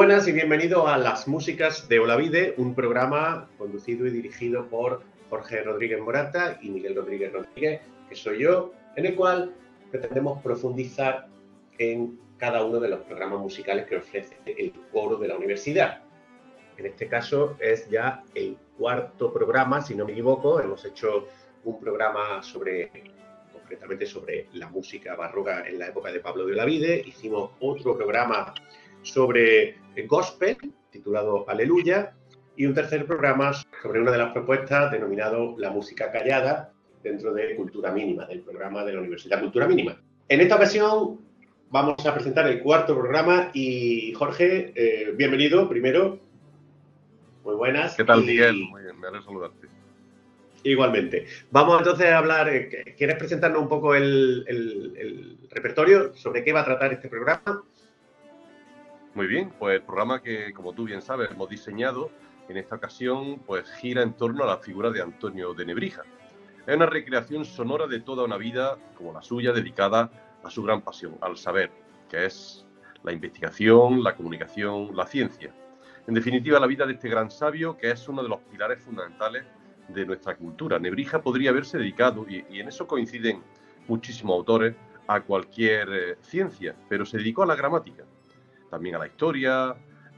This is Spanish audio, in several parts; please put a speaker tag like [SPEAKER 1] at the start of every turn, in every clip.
[SPEAKER 1] buenas y bienvenido a Las Músicas de Olavide, un programa conducido y dirigido por Jorge Rodríguez Morata y Miguel Rodríguez Rodríguez, que soy yo, en el cual pretendemos profundizar en cada uno de los programas musicales que ofrece el coro de la universidad. En este caso es ya el cuarto programa, si no me equivoco. Hemos hecho un programa concretamente sobre la música barroca en la época de Pablo de Olavide. Hicimos otro programa sobre gospel, titulado Aleluya, y un tercer programa sobre una de las propuestas denominado La música callada, dentro de Cultura Mínima, del programa de la Universidad Cultura Mínima. En esta ocasión vamos a presentar el cuarto programa y Jorge, bienvenido primero. Muy buenas.
[SPEAKER 2] ¿Qué tal, Miguel? Muy bien, me alegra saludarte.
[SPEAKER 1] Igualmente. Vamos entonces a hablar, ¿quieres presentarnos un poco el repertorio? ¿Sobre qué va a tratar este programa?
[SPEAKER 2] Muy bien, pues el programa que, como tú bien sabes, hemos diseñado en esta ocasión, pues gira en torno a la figura de Antonio de Nebrija. Es una recreación sonora de toda una vida como la suya, dedicada a su gran pasión, al saber, que es la investigación, la comunicación, la ciencia. En definitiva, la vida de este gran sabio, que es uno de los pilares fundamentales de nuestra cultura. Nebrija podría haberse dedicado, y en eso coinciden muchísimos autores, a cualquier ciencia, pero se dedicó a la gramática, también a la historia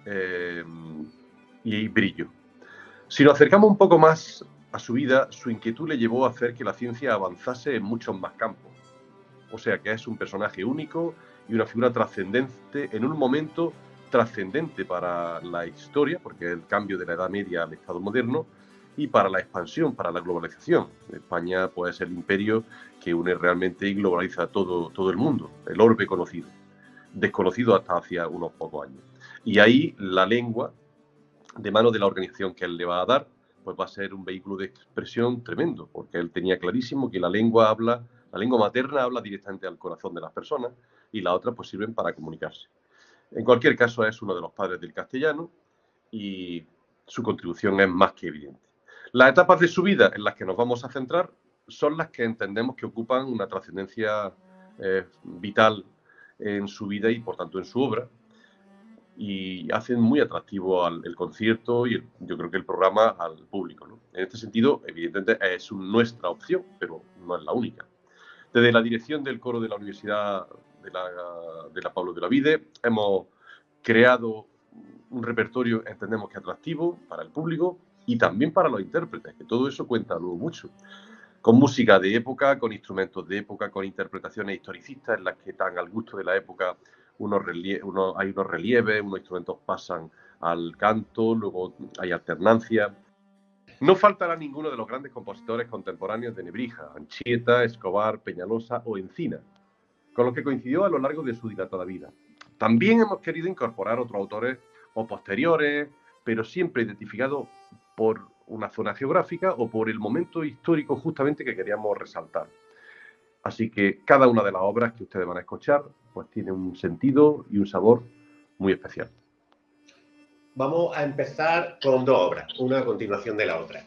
[SPEAKER 2] y brillo. Si nos acercamos un poco más a su vida, su inquietud le llevó a hacer que la ciencia avanzase en muchos más campos. O sea que es un personaje único y una figura trascendente en un momento trascendente para la historia, porque es el cambio de la Edad Media al Estado moderno, y para la expansión, para la globalización. España pues, es el imperio que une realmente y globaliza todo el mundo, el orbe conocido, desconocido hasta hace unos pocos años. Y ahí la lengua, de mano de la organización que él le va a dar, pues va a ser un vehículo de expresión tremendo, porque él tenía clarísimo que la lengua materna habla directamente al corazón de las personas y la otra pues sirven para comunicarse. En cualquier caso es uno de los padres del castellano y su contribución es más que evidente. Las etapas de su vida en las que nos vamos a centrar son las que entendemos que ocupan una trascendencia vital en su vida y por tanto en su obra, y hacen muy atractivo el concierto y yo creo que el programa al público, ¿no? En este sentido, evidentemente es nuestra opción, pero no es la única. Desde la dirección del coro de la Universidad de la Pablo de Olavide hemos creado un repertorio, entendemos que atractivo para el público y también para los intérpretes, que todo eso cuenta luego mucho. Con música de época, con instrumentos de época, con interpretaciones historicistas en las que están al gusto de la época, hay unos relieves, unos instrumentos pasan al canto, luego hay alternancia. No faltará ninguno de los grandes compositores contemporáneos de Nebrija, Anchieta, Escobar, Peñalosa o Encina, con los que coincidió a lo largo de su dilatada vida. También hemos querido incorporar otros autores o posteriores, pero siempre identificados por una zona geográfica o por el momento histórico justamente que queríamos resaltar. Así que cada una de las obras que ustedes van a escuchar pues tiene un sentido y un sabor muy especial.
[SPEAKER 1] Vamos a empezar con dos obras, una a continuación de la otra.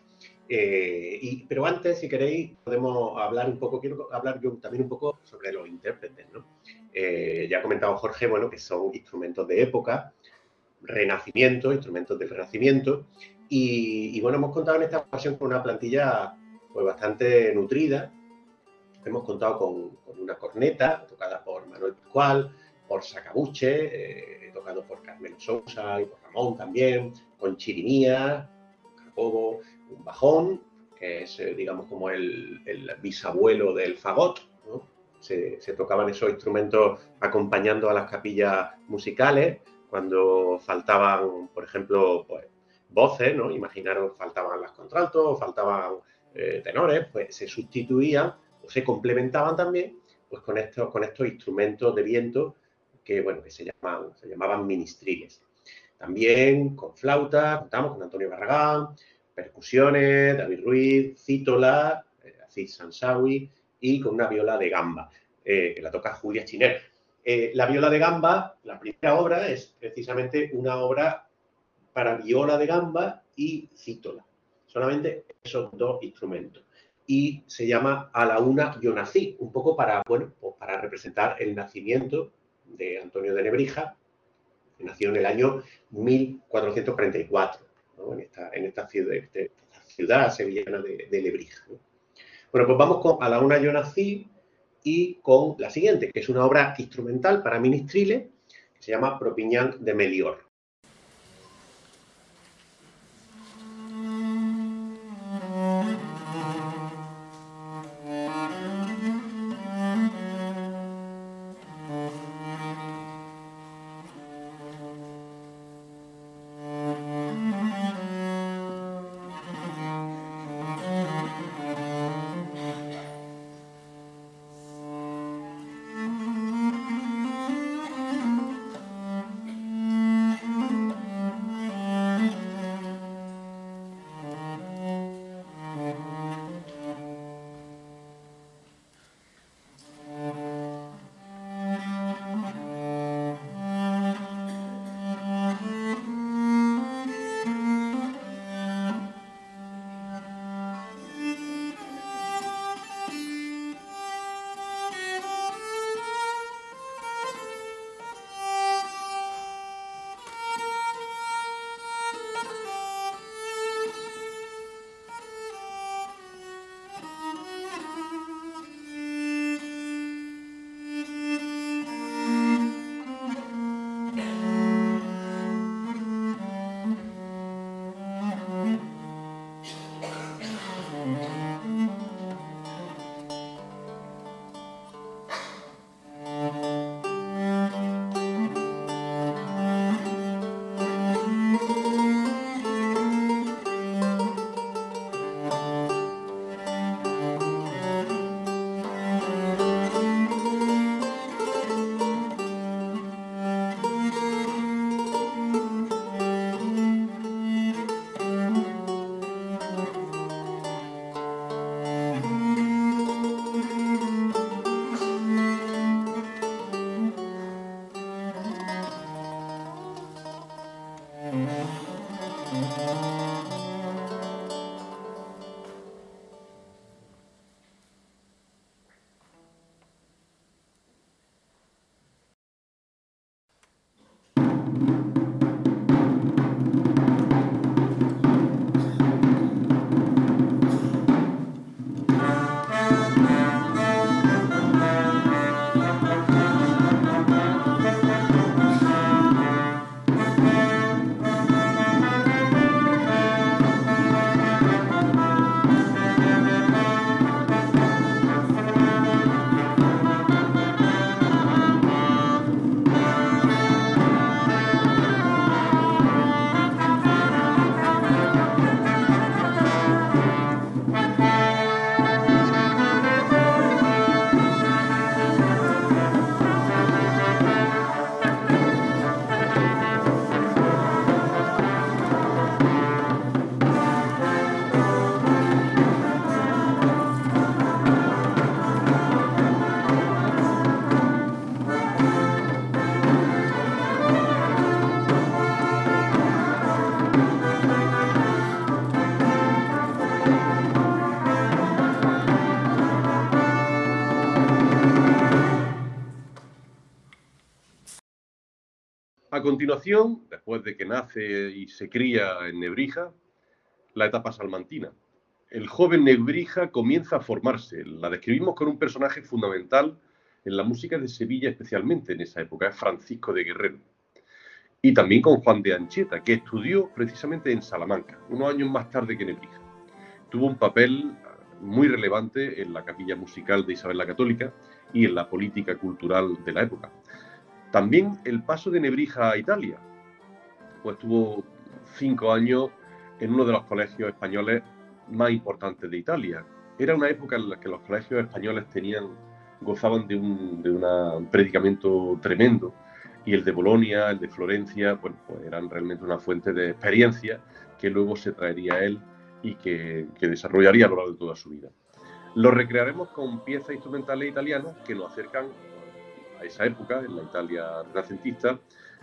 [SPEAKER 1] Pero antes, si queréis, podemos hablar un poco, quiero hablar yo también un poco sobre los intérpretes, ¿no? Ya ha comentado Jorge, bueno, que son instrumentos de época, instrumentos del Renacimiento, y bueno, hemos contado en esta ocasión con una plantilla pues bastante nutrida. Hemos contado con una corneta tocada por Manuel Pascual, por Sacabuche, tocado por Carmelo Sousa y por Ramón también, con chirimía, Jacobo, un bajón, que es, digamos, como el bisabuelo del fagot, ¿no? Se tocaban esos instrumentos acompañando a las capillas musicales cuando faltaban, por ejemplo, pues, voces, ¿no? Imaginaros, faltaban las contraltos, faltaban tenores, pues se sustituían o se complementaban también pues con estos instrumentos de viento que, bueno, que se llamaban ministriles. También con flauta, contamos con Antonio Barragán, percusiones, David Ruiz, cítola, Aziz Sansawi, y con una viola de gamba, que la toca Julia Chiner. La viola de gamba, la primera obra, es precisamente una obra para viola de gamba y cítola. Solamente esos dos instrumentos. Y se llama A la una yo nací, un poco para, bueno, pues para representar el nacimiento de Antonio de Nebrija, Nació en el año 1434, ¿no? en esta ciudad sevillana de Lebrija, ¿no? Bueno, pues vamos a La una yo nací y con la siguiente, que es una obra instrumental para ministriles, que se llama Propignan de Melior.
[SPEAKER 2] A continuación, después de que nace y se cría en Nebrija, la etapa salmantina. El joven Nebrija comienza a formarse. La describimos con un personaje fundamental en la música de Sevilla, especialmente en esa época, es Francisco de Guerrero. Y también con Juan de Anchieta, que estudió precisamente en Salamanca, unos años más tarde que Nebrija. Tuvo un papel muy relevante en la capilla musical de Isabel la Católica y en la política cultural de la época. También el paso de Nebrija a Italia, pues tuvo 5 años en uno de los colegios españoles más importantes de Italia. Era una época en la que los colegios españoles gozaban de un predicamento tremendo, y el de Bolonia, el de Florencia, bueno, pues eran realmente una fuente de experiencia que luego se traería a él y que desarrollaría a lo largo de toda su vida. Lo recrearemos con piezas instrumentales italianas que nos acercan a esa época, en la Italia renacentista,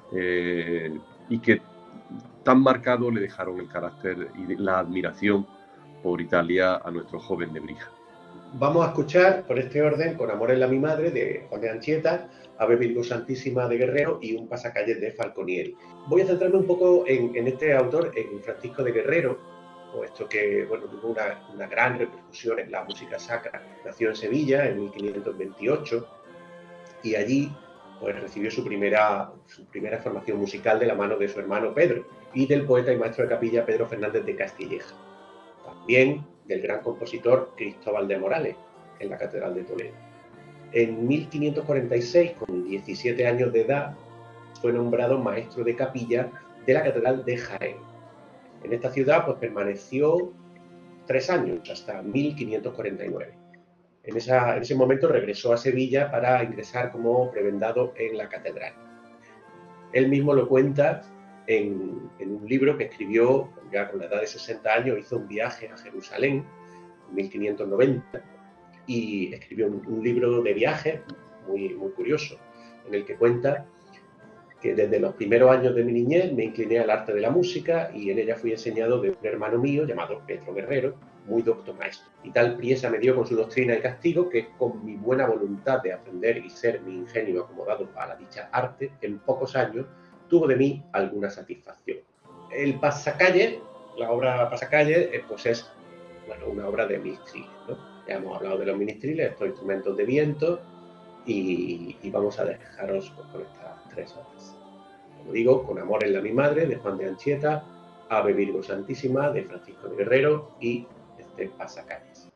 [SPEAKER 2] y que tan marcado le dejaron el carácter y la admiración por Italia a nuestro joven Nebrija.
[SPEAKER 1] vamos a escuchar, por este orden, Con amor en la mi madre, de Juan de Anchieta, Ave Virgo Santísima de Guerrero y Un pasacalles de Falconieri. Voy a centrarme un poco en este autor, en Francisco de Guerrero, puesto que bueno, tuvo una gran repercusión en la música sacra. Nació en Sevilla en 1528 y allí pues, recibió su primera formación musical de la mano de su hermano Pedro y del poeta y maestro de capilla Pedro Fernández de Castilleja. También del gran compositor Cristóbal de Morales, en la Catedral de Toledo. En 1546, con 17 años de edad, fue nombrado maestro de capilla de la Catedral de Jaén. En esta ciudad pues, permaneció 3 años, hasta 1549. En ese momento regresó a Sevilla para ingresar como prebendado en la catedral. Él mismo lo cuenta en un libro que escribió ya con la edad de 60 años, hizo un viaje a Jerusalén en 1590 y escribió un libro de viaje muy, muy curioso, en el que cuenta que desde los primeros años de mi niñez me incliné al arte de la música y en ella fui enseñado de un hermano mío llamado Pedro Guerrero, muy docto maestro. Y tal priesa me dio con su doctrina y castigo que con mi buena voluntad de aprender y ser mi ingenio acomodado a la dicha arte, en pocos años tuvo de mí alguna satisfacción. El Pasacalle, la obra Pasacalle, pues es bueno, una obra de ministriles, ¿no? Ya hemos hablado de los ministriles, estos instrumentos de viento, y vamos a dejaros pues, con estas 3 obras. Como digo, Con amor en la mi madre, de Juan de Anchieta, Ave Virgo Santísima, de Francisco de Guerrero, y este Pasacalles.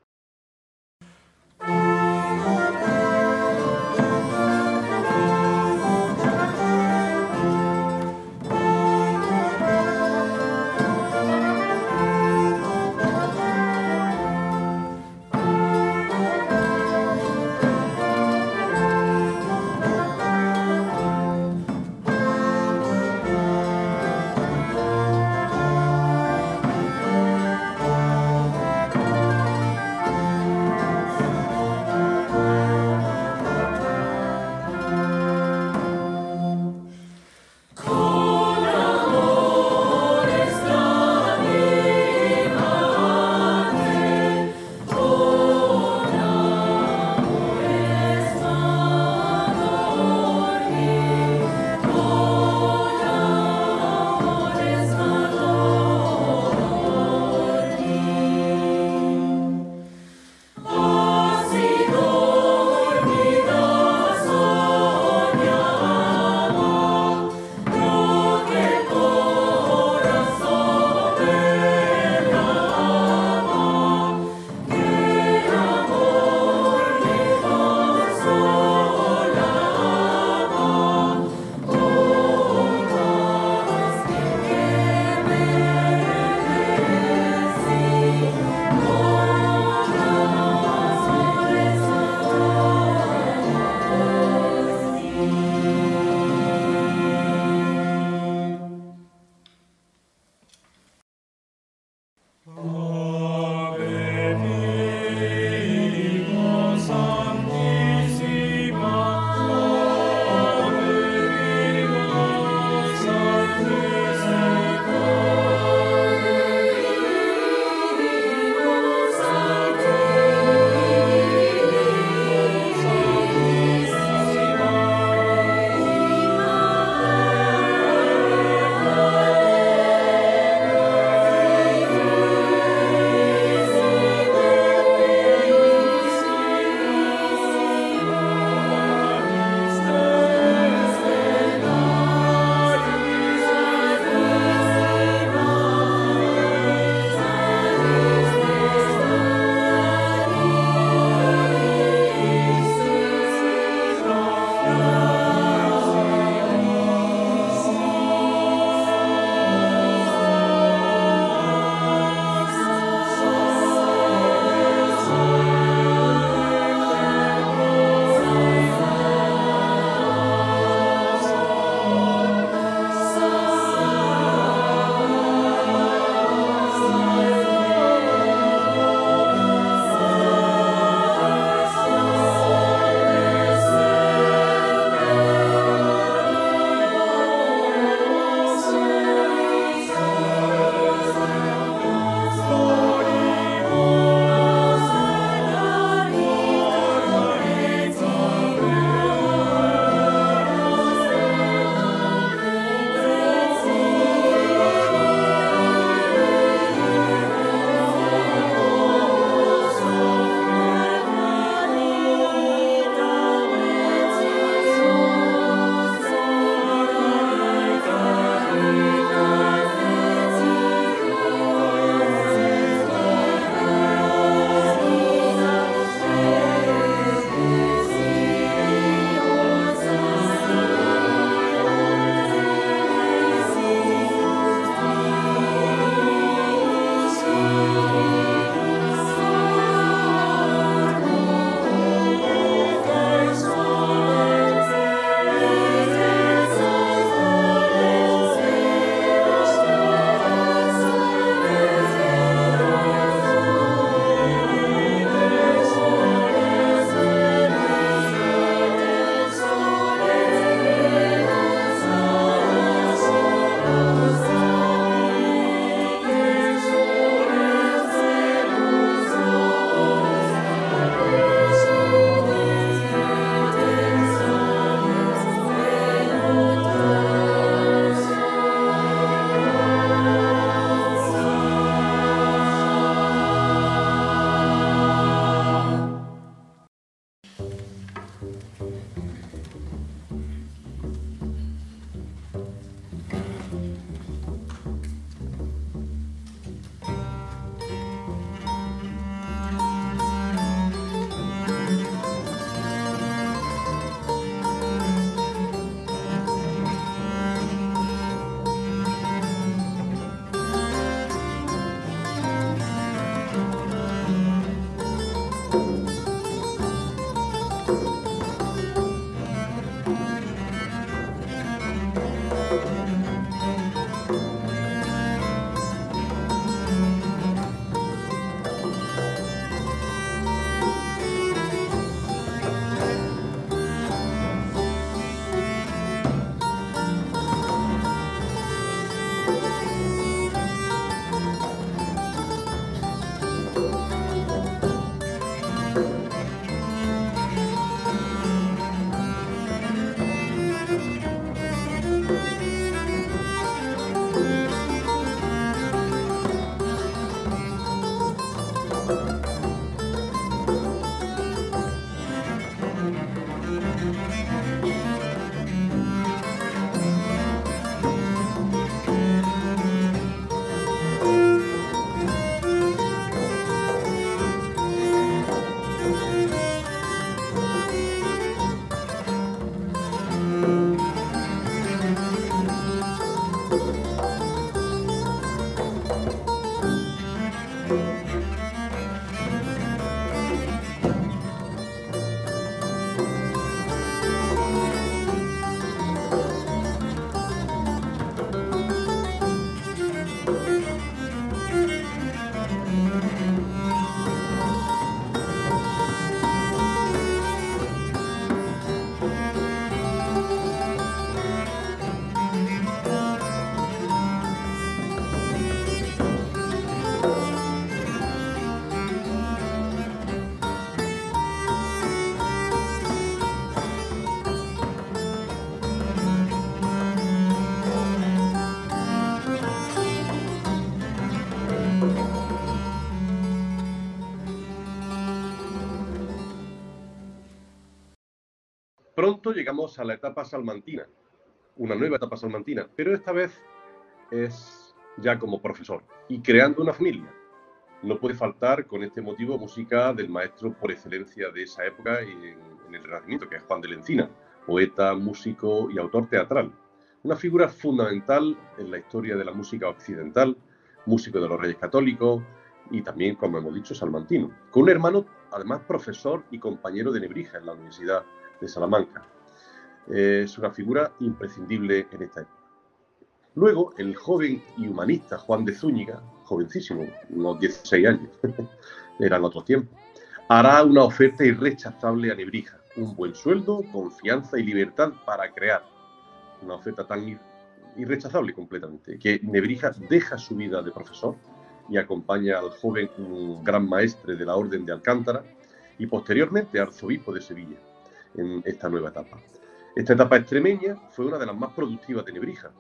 [SPEAKER 2] Pronto llegamos a la etapa salmantina, una nueva etapa salmantina, pero esta vez es ya como profesor y creando una familia. No puede faltar con este motivo música del maestro por excelencia de esa época en el Renacimiento, que es Juan de la Encina, poeta, músico y autor teatral. Una figura fundamental en la historia de la música occidental, músico de los Reyes Católicos y también, como hemos dicho, salmantino. Con un hermano, además, profesor y compañero de Nebrija en la Universidad de Salamanca. Es una figura imprescindible en esta época. Luego, el joven y humanista Juan de Zúñiga, jovencísimo, unos 16 años, eran otros tiempos, hará una oferta irrechazable a Nebrija, un buen sueldo, confianza y libertad para crear. Una oferta tan irrechazable completamente, que Nebrija deja su vida de profesor y acompaña al joven gran maestre de la Orden de Alcántara y posteriormente arzobispo de Sevilla en esta nueva etapa. Esta etapa extremeña fue una de las más productivas de Nebrija.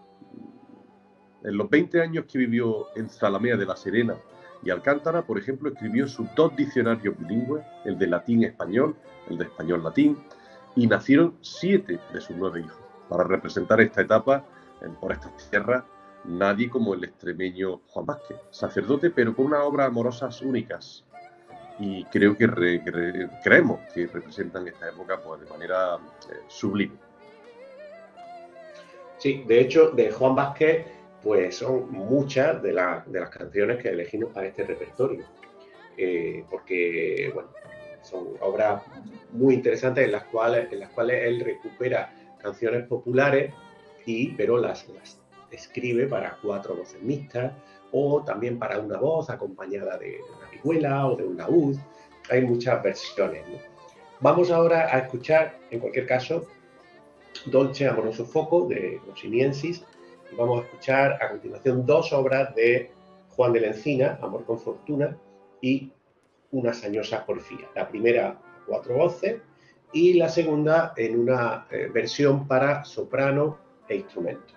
[SPEAKER 2] En los 20 años que vivió en Zalamea de la Serena y Alcántara, por ejemplo, escribió sus 2 diccionarios bilingües, el de latín-español, el de español-latín, y nacieron 7 de sus 9 hijos. Para representar esta etapa por estas tierras, nadie como el extremeño Juan Vázquez, sacerdote, pero con unas obras amorosas únicas. Y creo que creemos que representan esta época pues, de manera sublime.
[SPEAKER 1] Sí, de hecho, de Juan Vázquez, pues son muchas de las canciones que elegimos para este repertorio. Porque, bueno, son obras muy interesantes en las cuales él recupera canciones populares, pero las escribe para 4 voces mixtas, o también para una voz acompañada de una vihuela o de un laúd. Hay muchas versiones, ¿no? Vamos ahora a escuchar, en cualquier caso, Dolce Amoroso Foco de Osiniensis, y vamos a escuchar a continuación 2 obras de Juan de la Encina, Amor con Fortuna y Una sañosa porfía. La primera a 4 voces y la segunda en una versión para soprano e instrumento.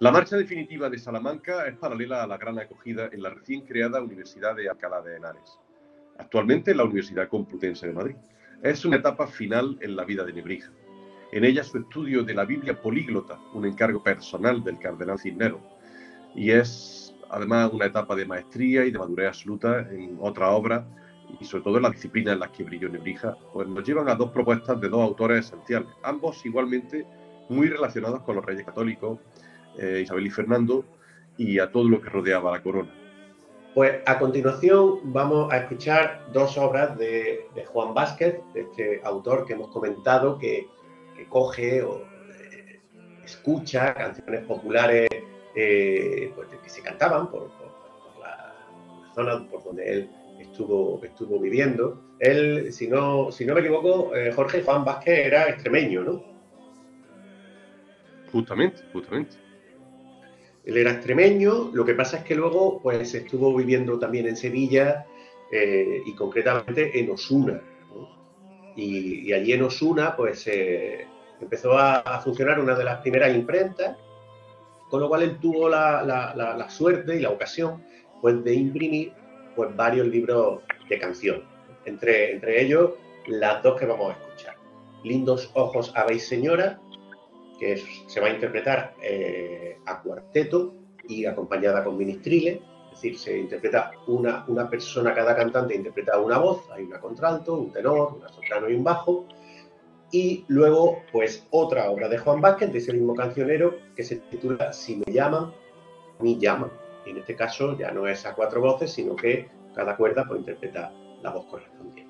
[SPEAKER 2] La marcha definitiva de Salamanca es paralela a la gran acogida en la recién creada Universidad de Alcalá de Henares, actualmente la Universidad Complutense de Madrid. Es una etapa final en la vida de Nebrija. En ella su estudio de la Biblia políglota, un encargo personal del cardenal Cisneros, y es además una etapa de maestría y de madurez absoluta en otra obra, y sobre todo en la disciplina en la que brilló Nebrija, pues nos llevan a dos propuestas de dos autores esenciales, ambos igualmente muy relacionados con los reyes católicos, Isabel y Fernando, y a todo lo que rodeaba la corona.
[SPEAKER 1] Pues a continuación vamos a escuchar dos obras de Juan Vázquez, de este autor que hemos comentado, que coge o escucha canciones populares pues, que se cantaban por la zona por donde él estuvo viviendo. Él, si no me equivoco, Jorge, Juan Vázquez era extremeño, ¿no?
[SPEAKER 2] Justamente.
[SPEAKER 1] Él era extremeño, lo que pasa es que luego pues estuvo viviendo también en Sevilla y concretamente en Osuna, ¿no? Y allí en Osuna pues empezó a funcionar una de las primeras imprentas, con lo cual él tuvo la suerte y la ocasión pues de imprimir pues varios libros de canción, entre ellos las dos que vamos a escuchar. Lindos ojos habéis, señora, que se va a interpretar a cuarteto y acompañada con ministriles, es decir, se interpreta una persona, cada cantante interpreta una voz, hay una contralto, un tenor, una soprano y un bajo, y luego pues otra obra de Juan Vázquez, de ese mismo cancionero, que se titula Si me llaman, me llaman, y en este caso ya no es a cuatro voces, sino que cada cuerda pues interpreta la voz correspondiente.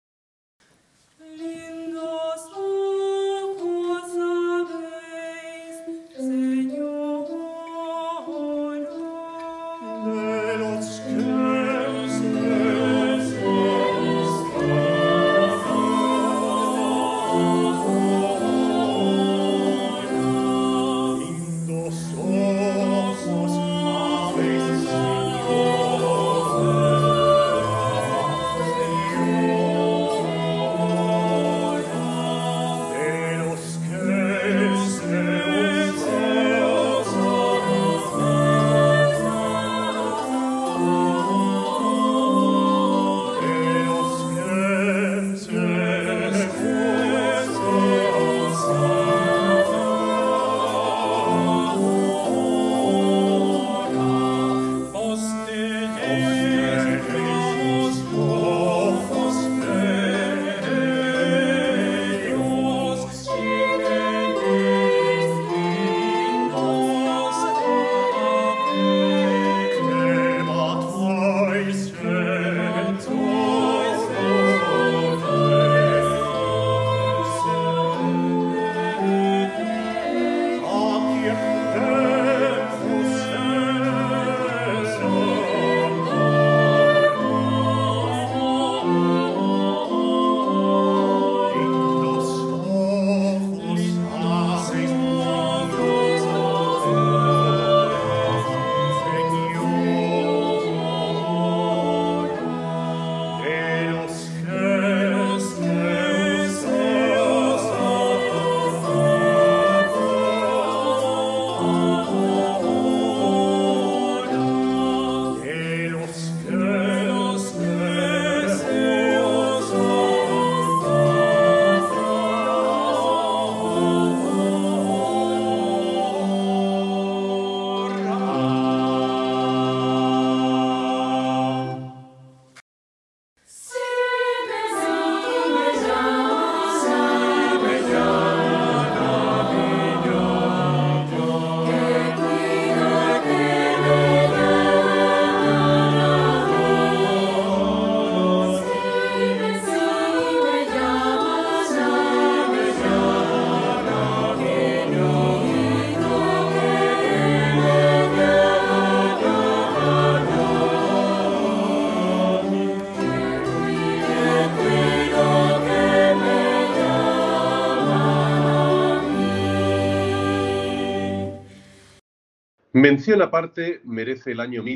[SPEAKER 2] Mención aparte merece el año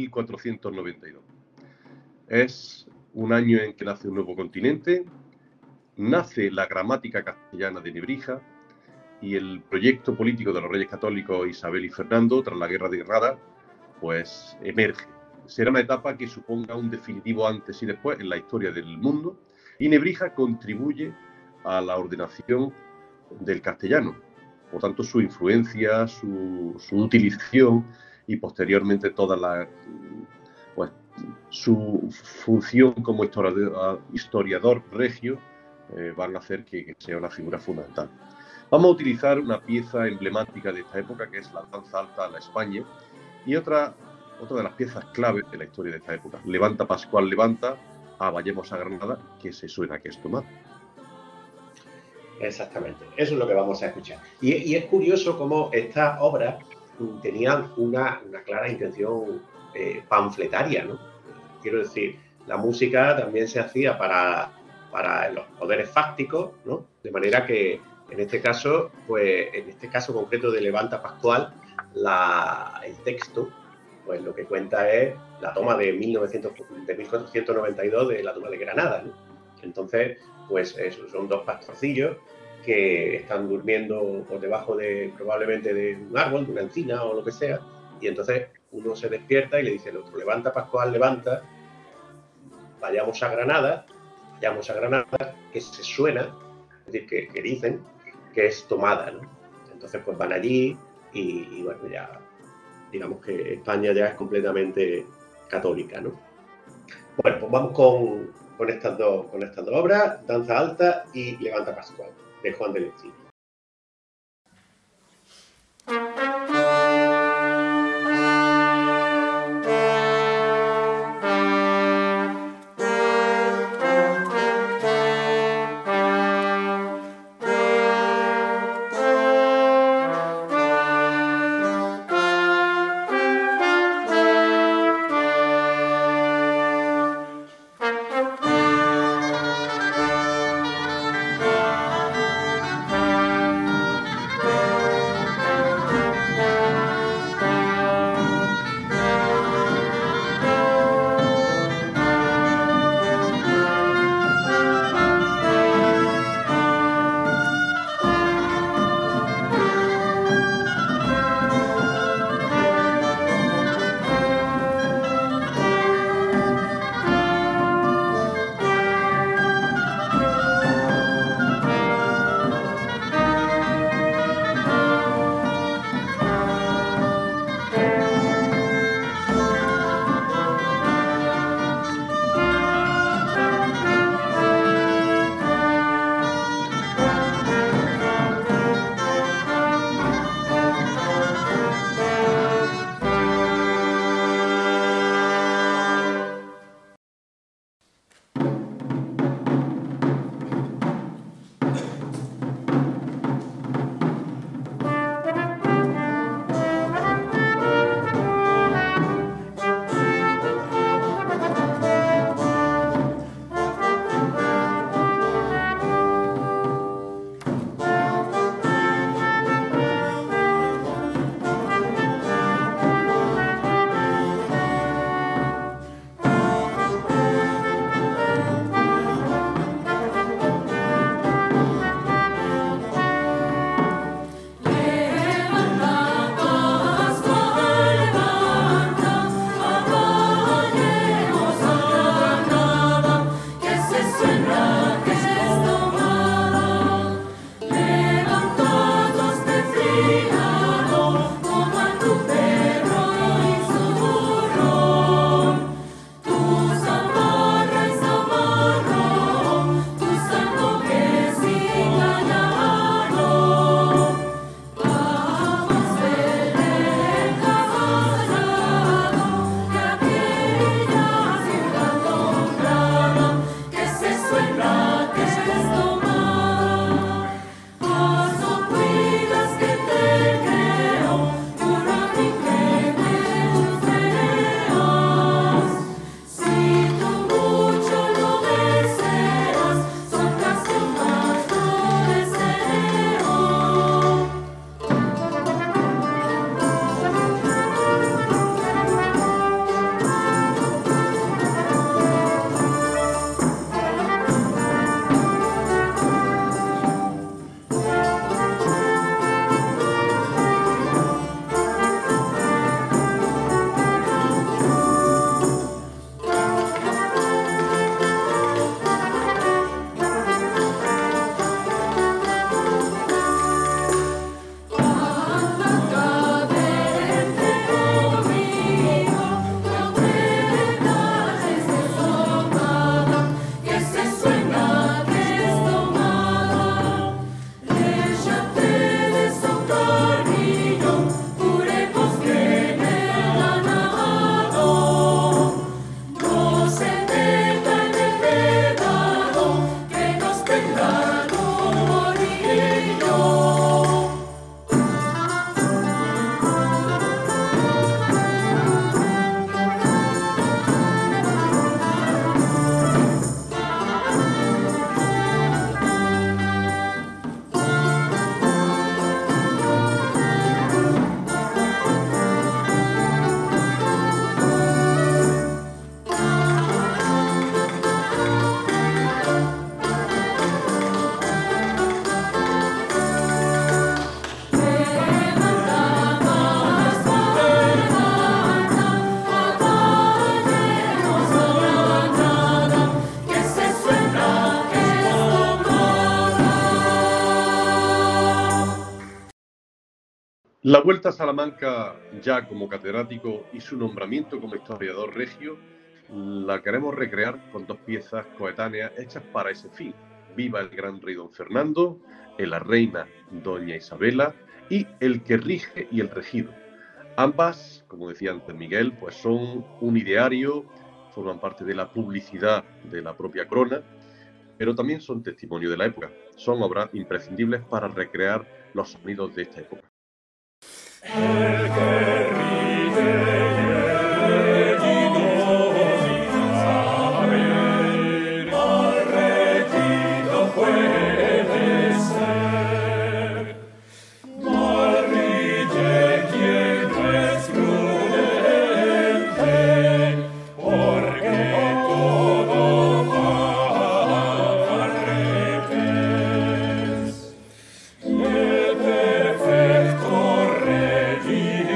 [SPEAKER 2] 1492. Es un año en que nace un nuevo continente, nace la gramática castellana de Nebrija y el proyecto político de los Reyes Católicos Isabel y Fernando, tras la Guerra de Granada, pues emerge. Será una etapa que suponga un definitivo antes y después en la historia del mundo, y Nebrija contribuye a la ordenación del castellano. Por tanto, su influencia, su utilización y posteriormente pues, su función como historiador regio van a hacer que sea una figura fundamental. Vamos a utilizar una pieza emblemática de esta época, que es la danza alta a la España, y otra de las piezas claves de la historia de esta época. Levanta Pascual, levanta, vayamos a Granada, que se suena que es tomar.
[SPEAKER 1] Exactamente, eso es lo que vamos a escuchar. Y es curioso cómo estas obras tenían una clara intención panfletaria, ¿no? Quiero decir, la música también se hacía para los poderes fácticos, ¿no? De manera que en este caso, pues en este caso concreto de Levanta Pascual, el texto, pues lo que cuenta es la toma de 1492 de la toma de Granada, ¿no? Entonces, pues eso, son dos pastorcillos que están durmiendo por debajo probablemente de un árbol, de una encina o lo que sea, y entonces uno se despierta y le dice al otro, levanta Pascual, levanta, vayamos a Granada, que se suena, es decir, que dicen que es tomada, ¿no? Entonces pues van allí y bueno, ya digamos que España ya es completamente católica, ¿no? Bueno, pues vamos con estas dos obras, Danza Alta y Levanta Pascual, de Juan de Lencina.
[SPEAKER 2] La vuelta a Salamanca ya como catedrático y su nombramiento como historiador regio la queremos recrear con dos piezas coetáneas hechas para ese fin. Viva el gran rey don Fernando, la reina doña Isabela y el que rige y el regido. Ambas, como decía antes Miguel, pues son un ideario, forman parte de la publicidad de la propia corona, pero también son testimonio de la época. Son obras imprescindibles para recrear los sonidos de esta época.
[SPEAKER 3] El que rige perfecto rey.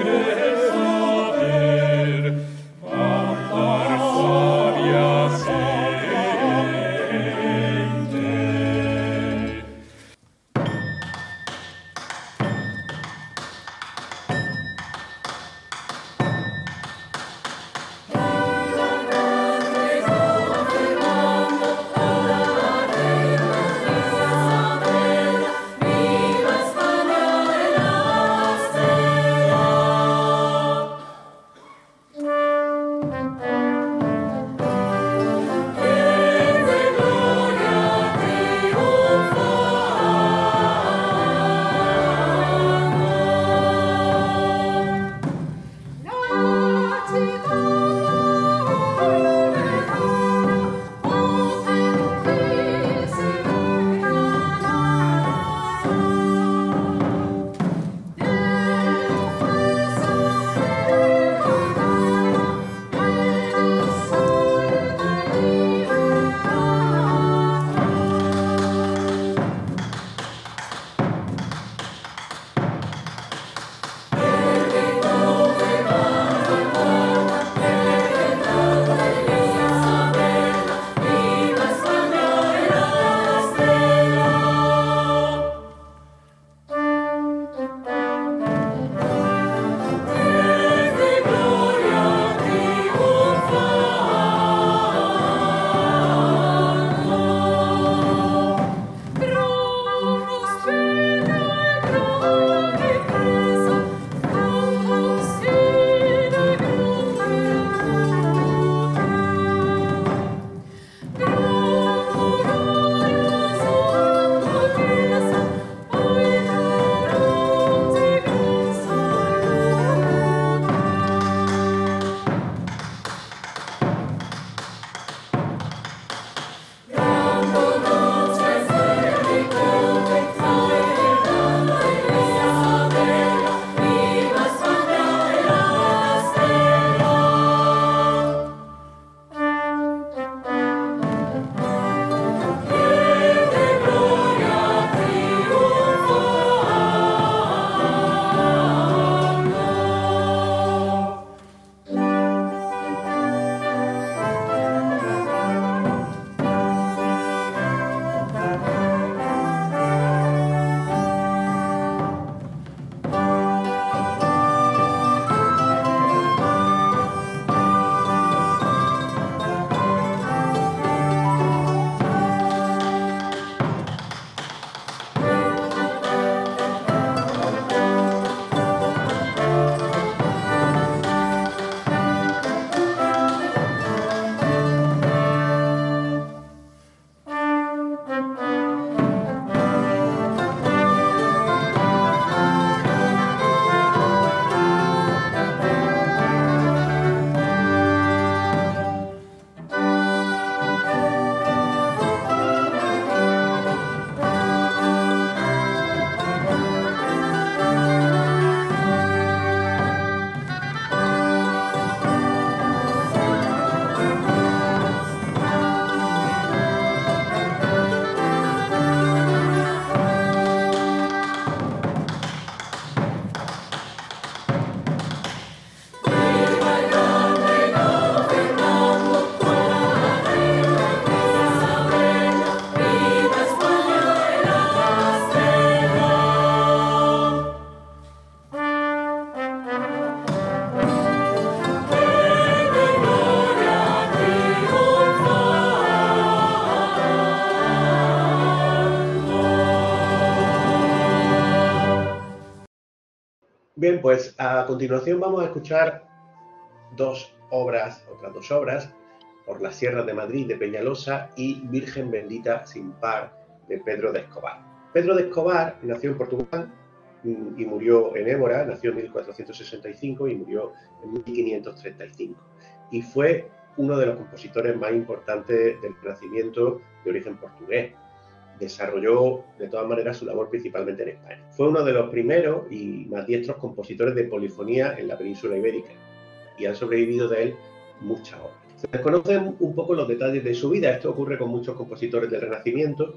[SPEAKER 1] Bien, pues a continuación vamos a escuchar otras dos obras, Por las sierras de Madrid de Peñalosa y Virgen bendita sin par de Pedro de Escobar. Pedro de Escobar nació en Portugal y murió en Évora, nació en 1465 y murió en 1535. Y fue uno de los compositores más importantes del Renacimiento de origen portugués. Desarrolló de todas maneras su labor principalmente en España. Fue uno de los primeros y más diestros compositores de polifonía en la península ibérica y han sobrevivido de él muchas obras. Se desconocen un poco los detalles de su vida. Esto ocurre con muchos compositores del Renacimiento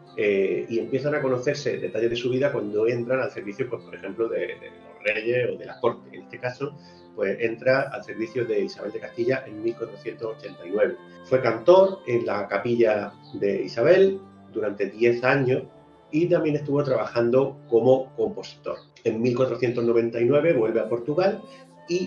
[SPEAKER 1] y empiezan a conocerse detalles de su vida cuando entran al servicio, pues, por ejemplo, de los reyes o de la corte. En este caso, pues entra al servicio de Isabel de Castilla en 1489. Fue cantor en la capilla de Isabel durante 10 años y también estuvo trabajando como compositor. En 1499 vuelve a Portugal y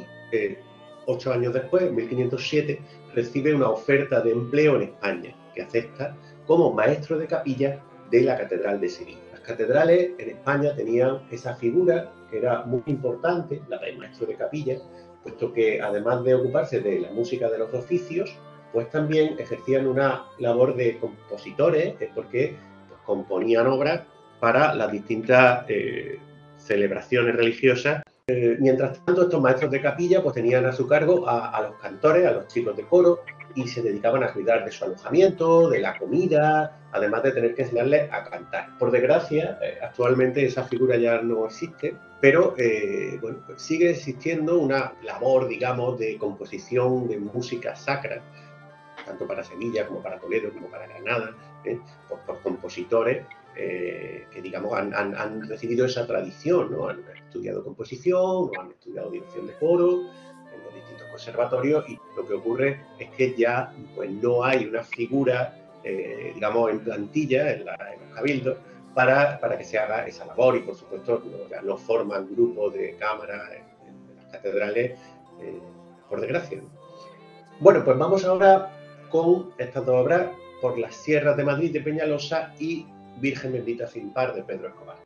[SPEAKER 1] 8 años después, en 1507, recibe una oferta de empleo en España, que acepta como maestro de capilla de la Catedral de Sevilla. Las catedrales en España tenían esa figura que era muy importante, la del maestro de capilla, puesto que además de ocuparse de la música de los oficios, pues también ejercían una labor de compositores, porque pues, componían obras para las distintas celebraciones religiosas. Mientras tanto, estos maestros de capilla pues tenían a su cargo a los cantores, a los chicos de coro, y se dedicaban a cuidar de su alojamiento, de la comida, además de tener que enseñarles a cantar. Por desgracia, actualmente esa figura ya no existe, pero bueno, pues sigue existiendo una labor, digamos, de composición de música sacra, tanto para Sevilla como para Toledo, como para Granada, por compositores que, digamos, han recibido esa tradición, ¿no? Han estudiado composición, o han estudiado dirección de coro en los distintos conservatorios, y lo que ocurre es que ya pues, no hay una figura, digamos, en plantilla en los cabildos para que se haga esa labor, y por supuesto ya no forman grupos de cámara en las catedrales, por desgracia, ¿no? Bueno, pues vamos ahora con estas dos obras, Por las sierras de Madrid de Peñalosa y Virgen bendita sin par de Pedro Escobar.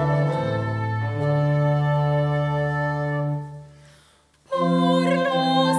[SPEAKER 4] Por los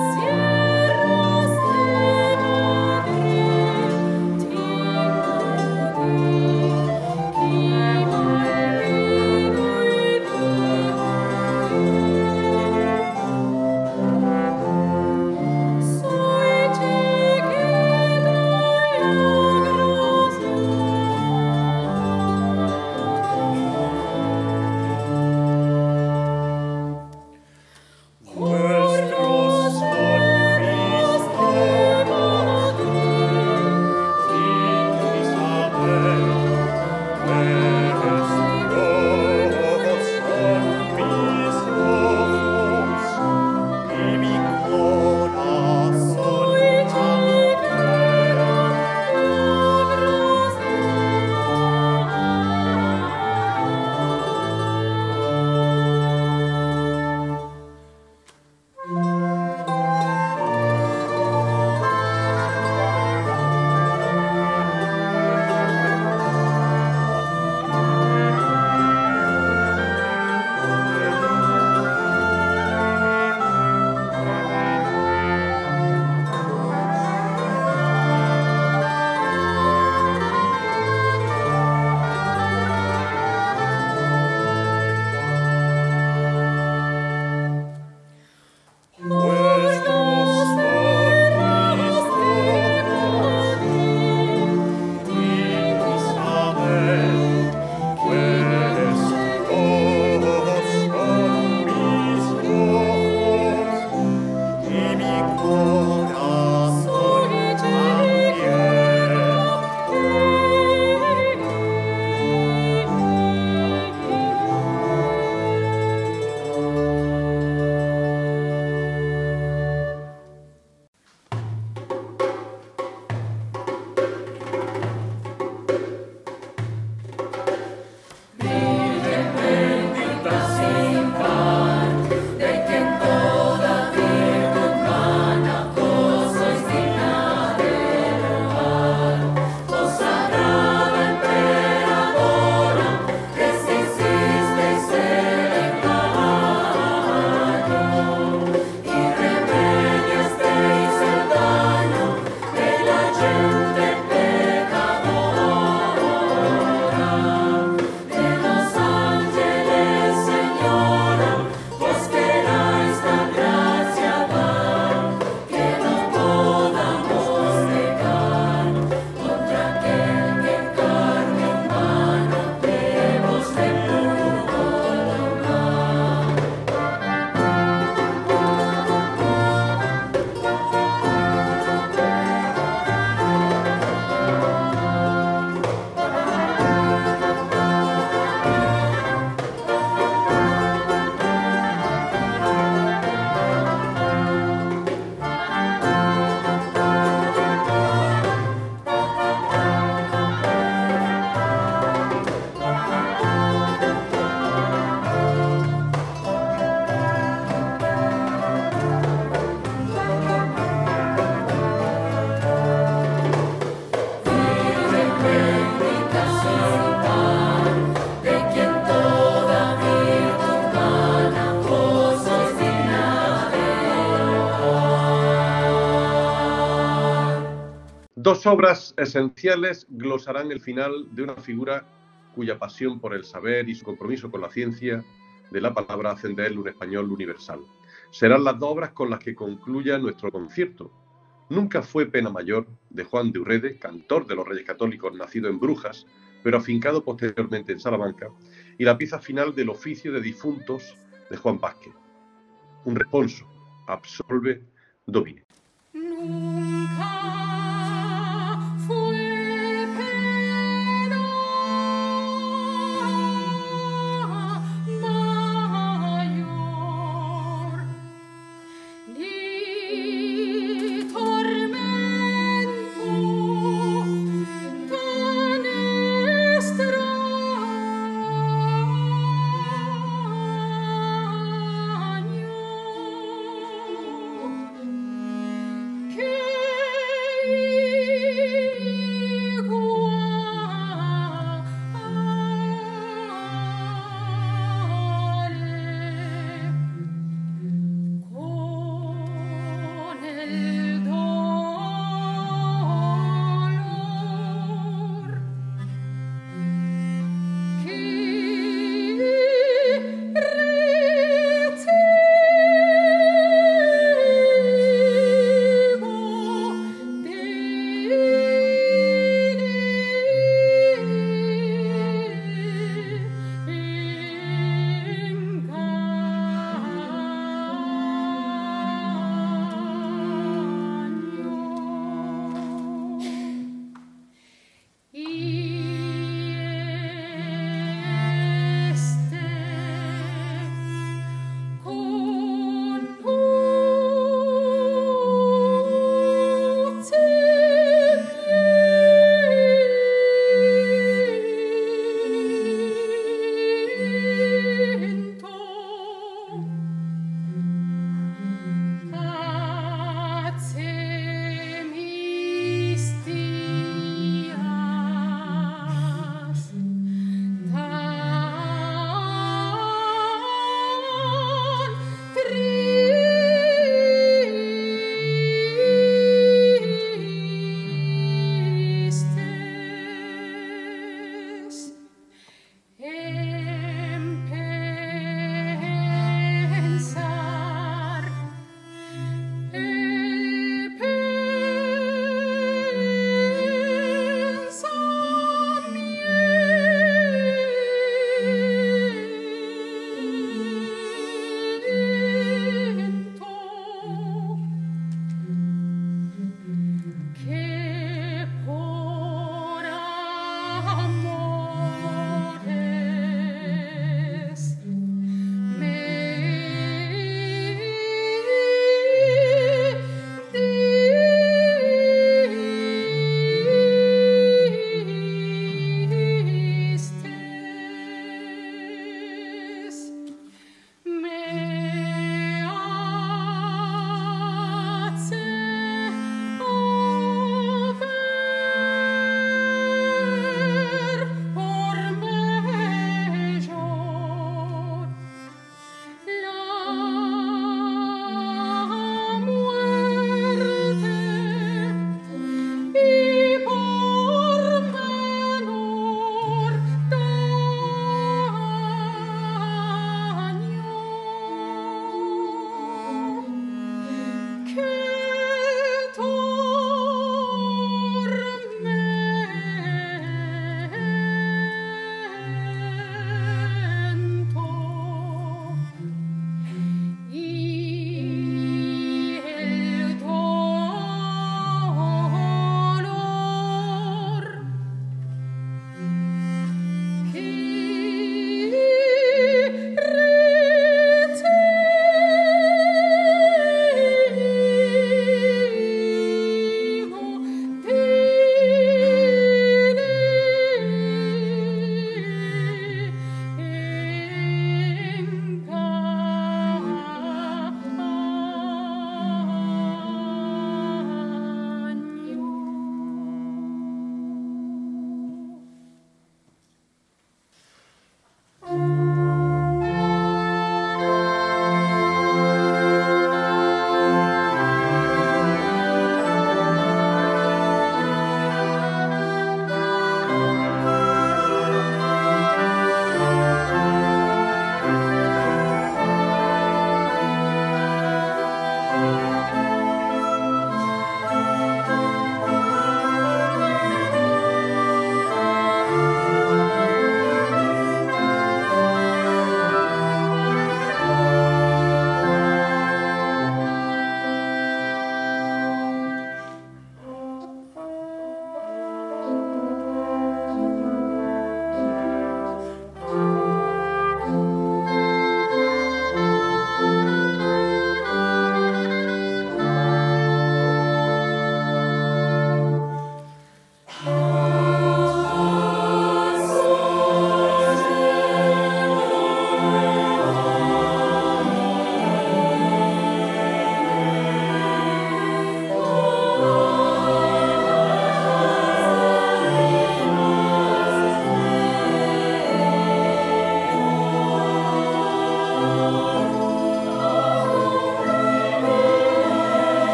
[SPEAKER 2] Dos obras esenciales glosarán el final de una figura cuya pasión por el saber y su compromiso con la ciencia de la palabra hacen de él un español universal. Serán las dos obras con las que concluya nuestro concierto. Nunca fue pena mayor, de Juan de Urrede, cantor de los Reyes Católicos, nacido en Brujas, pero afincado posteriormente en Salamanca, y la pieza final del Oficio de Difuntos de Juan Vázquez. Un responso, absolve Domine.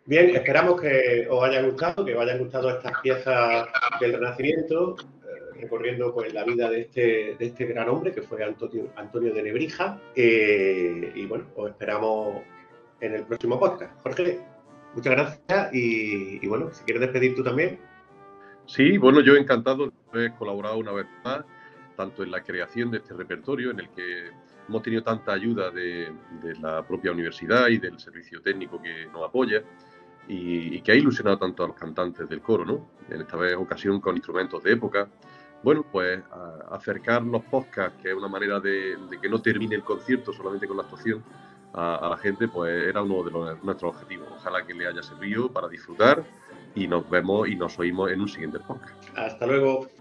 [SPEAKER 1] Bien, esperamos que os haya gustado, que os hayan gustado estas piezas del Renacimiento, recorriendo pues la vida de este gran hombre que fue Antonio de Nebrija. Y bueno, os esperamos en el próximo podcast. Jorge, muchas gracias y bueno, si quieres despedir tú también.
[SPEAKER 2] Sí, bueno, yo encantado de haber colaborado una vez más, tanto en la creación de este repertorio, en el que hemos tenido tanta ayuda de la propia universidad y del servicio técnico que nos apoya, y que ha ilusionado tanto a los cantantes del coro, ¿no? En esta vez ocasión con instrumentos de época. Bueno, pues acercar los podcasts, que es una manera de que no termine el concierto solamente con la actuación, a la gente, pues era uno de nuestros objetivos. Ojalá que le haya servido para disfrutar y nos vemos y nos oímos en un siguiente podcast.
[SPEAKER 1] Hasta luego.